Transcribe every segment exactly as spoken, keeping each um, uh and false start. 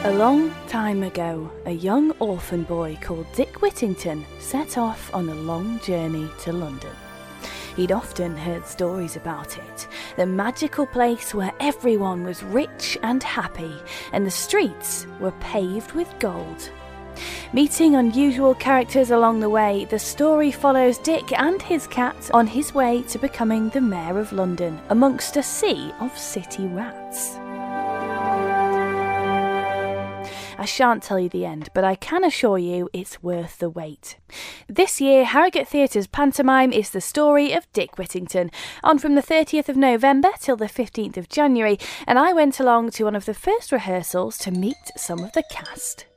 A long time ago, a young orphan boy called Dick Whittington set off on a long journey to London. He'd often heard stories about it, the magical place where everyone was rich and happy and the streets were paved with gold. Meeting unusual characters along the way, the story follows Dick and his cat on his way to becoming the Mayor of London amongst a sea of city rats. I shan't tell you the end, but I can assure you it's worth the wait. This year, Harrogate Theatre's pantomime is the story of Dick Whittington, on from the thirtieth of November till the fifteenth of January, and I went along to one of the first rehearsals to meet some of the cast.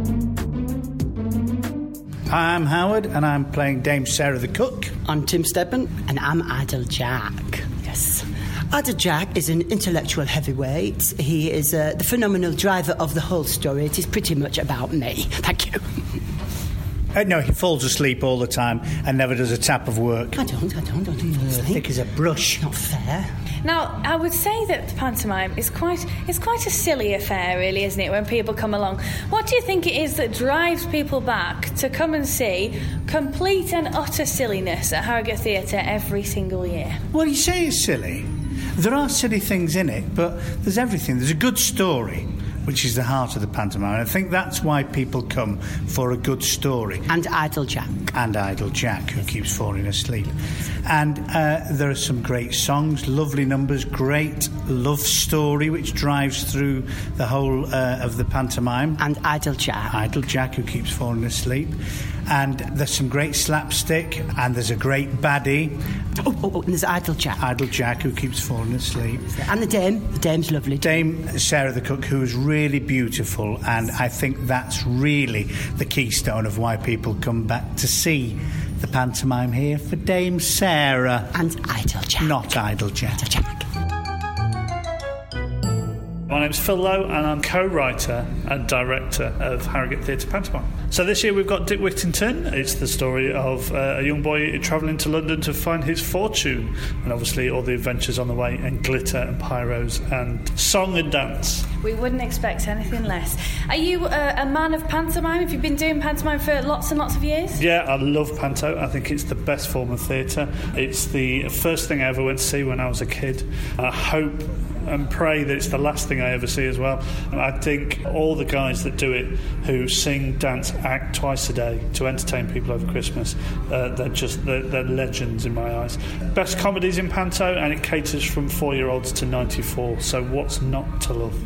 Hi, I'm Howard, and I'm playing Dame Sarah the Cook. I'm Tim Steadman, and I'm Idle Jack. Yes. Idle Jack is an intellectual heavyweight. He is uh, the phenomenal driver of the whole story. It is pretty much about me. Thank you. Uh, no, he falls asleep all the time and never does a tap of work. I don't, I don't, I don't fall asleep. Thick as a brush. Not fair. Now, I would say that the pantomime is quite it's quite a silly affair, really, isn't it, when people come along? What do you think it is that drives people back to come and see complete and utter silliness at Harrogate Theatre every single year? Well, you say it's silly. There are silly things in it, but there's everything. There's a good story, which is the heart of the pantomime. I think that's why people come, for a good story. And Idle Jack. And Idle Jack, who keeps falling asleep. And uh, there are some great songs, lovely numbers, great love story, which drives through the whole uh, of the pantomime. And Idle Jack. Idle Jack, who keeps falling asleep. And there's some great slapstick, and there's a great baddie. Oh, oh, oh, and there's Idle Jack. Idle Jack, who keeps falling asleep. And the Dame. The Dame's lovely. Dame Sarah the Cook, who's really beautiful, and I think that's really the keystone of why people come back to see the pantomime here, for Dame Sarah. And Idle Jack. Not Idle Jack. Idle Jack. My name's Phil Lowe, and I'm co-writer and director of Harrogate Theatre Pantomime. So this year we've got Dick Whittington. It's the story of uh, a young boy travelling to London to find his fortune, and obviously all the adventures on the way, and glitter and pyros and song and dance. We wouldn't expect anything less. Are you a, a man of pantomime? Have you been doing pantomime for lots and lots of years? Yeah, I love panto. I think it's the best form of theatre. It's the first thing I ever went to see when I was a kid. I hope and pray that it's the last thing I ever see as well. And I think all the guys that do it, who sing, dance, act twice a day to entertain people over Christmas, uh, they're just they're, they're legends in my eyes. Best comedies in panto, and it caters from four-year-olds to ninety-four, so what's not to love?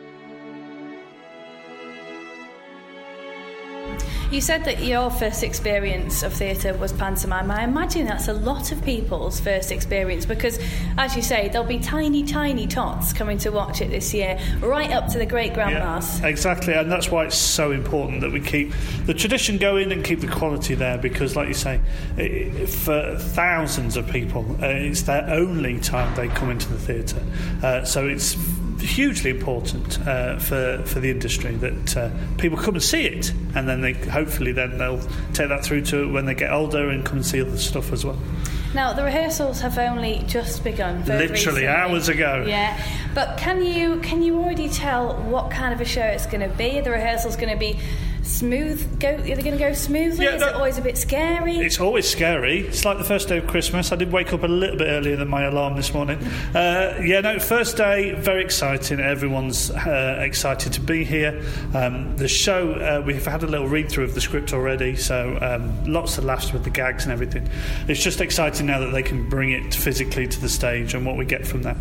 You said that your first experience of theatre was pantomime. I imagine that's a lot of people's first experience because, as you say, there'll be tiny, tiny tots coming to watch it this year, right up to the great-grandmas. Yeah, exactly, and that's why it's so important that we keep the tradition going and keep the quality there because, like you say, it, for thousands of people, uh, it's their only time they come into the theatre. Uh, so it's hugely important uh, for for the industry that uh, people come and see it, and then they hopefully then they'll take that through to when they get older and come and see other stuff as well. Now the rehearsals have only just begun. Literally recently. hours ago. Yeah, but can you can you already tell what kind of a show it's going to be? Are the rehearsals going to be smooth? Go? Are they going to go smoothly? Yeah, Is no, it always a bit scary? It's always scary. It's like the first day of Christmas. I did wake up a little bit earlier than my alarm this morning. Uh, yeah, no, first day, very exciting. Everyone's uh, excited to be here. Um, the show, uh, we've had a little read-through of the script already, so um, lots of laughs with the gags and everything. It's just exciting now that they can bring it physically to the stage and what we get from that.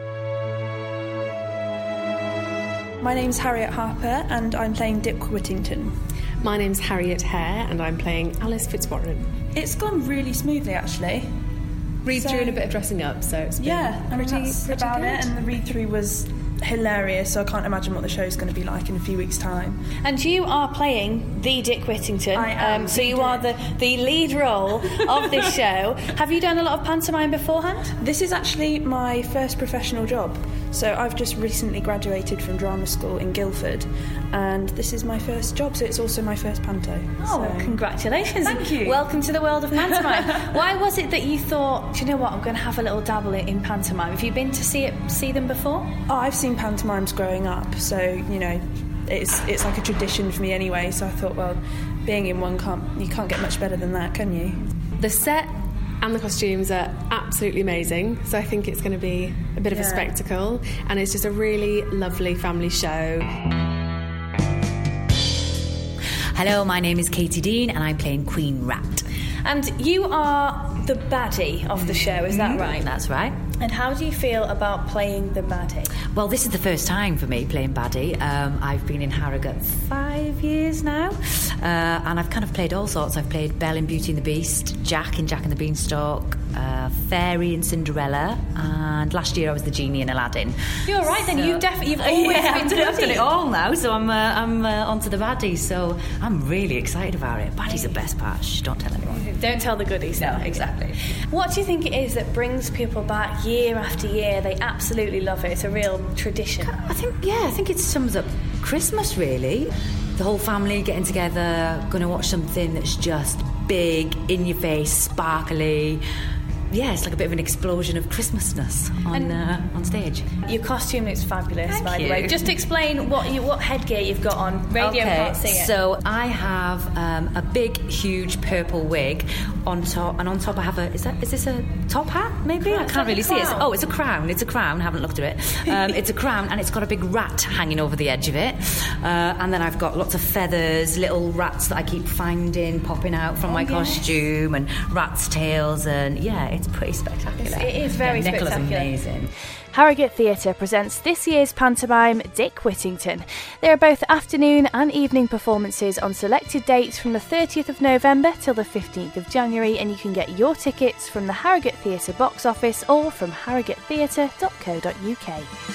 My name's Harriet Harper and I'm playing Dick Whittington. My name's Harriet Hare and I'm playing Alice Fitzwarren. It's gone really smoothly, actually. Read so, through and a bit of dressing up, so it's been yeah, I mean, pretty, that's pretty about good. it. And the read-through was hilarious, so I can't imagine what the show's going to be like in a few weeks' time. And you are playing the Dick Whittington. I am. Um, so you are the, the lead role of this show. Have you done a lot of pantomime beforehand? This is actually my first professional job. So I've just recently graduated from drama school in Guildford, and this is my first job, so it's also my first panto. Oh, so. Congratulations. Thank you. Welcome to the world of pantomime. Why was it that you thought, do you know what, I'm going to have a little dabble in pantomime? Have you been to see it, see them before? Oh, I've seen pantomimes growing up, so, you know, it's it's like a tradition for me anyway. So I thought, well, being in one, can't you can't get much better than that, can you? The set and the costumes are absolutely amazing, so I think it's going to be a bit of Yeah. a spectacle, and it's just a really lovely family show. Hello, my name is Katie Dean and I'm playing Queen Rat. And you are the baddie of the show, is that right? That's right. And how do you feel about playing the baddie? Well, this is the first time for me playing baddie. Um, I've been in Harrogate five years now, uh, and I've kind of played all sorts. I've played Belle in Beauty and the Beast, Jack in Jack and the Beanstalk, uh, Fairy in Cinderella, and last year I was the genie in Aladdin. You're right then, So- you've definitely, you've always yeah, been I've done, I've done baddie. it all now, so I'm uh, I'm uh, onto the baddie. So I'm really excited about it. Baddie's the best part. Shh, don't tell anyone. Don't tell the goodies. No, then. exactly. What do you think it is that brings people back year after year? They absolutely love it. It's a real tradition. I think, yeah, I think it sums up Christmas, really. The whole family getting together, going to watch something that's just big, in your face, sparkly. Yeah, it's like a bit of an explosion of Christmasness on uh, on stage. Your costume is fabulous, Thank by you. the way. Just explain what you, what headgear you've got on. Radio okay, can't see it. So I have um, a big, huge purple wig on top, and on top I have a. Is that? Is this a top hat? Maybe I It's can't like a really see it. crown. Oh, it's a crown. It's a crown. I haven't looked at it. Um, it's a crown, and it's got a big rat hanging over the edge of it. Uh, and then I've got lots of feathers, little rats that I keep finding popping out from Oh, my yes. costume, and rats' tails, and yeah, it's pretty spectacular. It's- it is very yeah, Nicola's spectacular. amazing. Harrogate Theatre presents this year's pantomime Dick Whittington. There are both afternoon and evening performances on selected dates from the thirtieth of November till the fifteenth of January, and you can get your tickets from the Harrogate Theatre box office or from harrogate theatre dot co dot uk.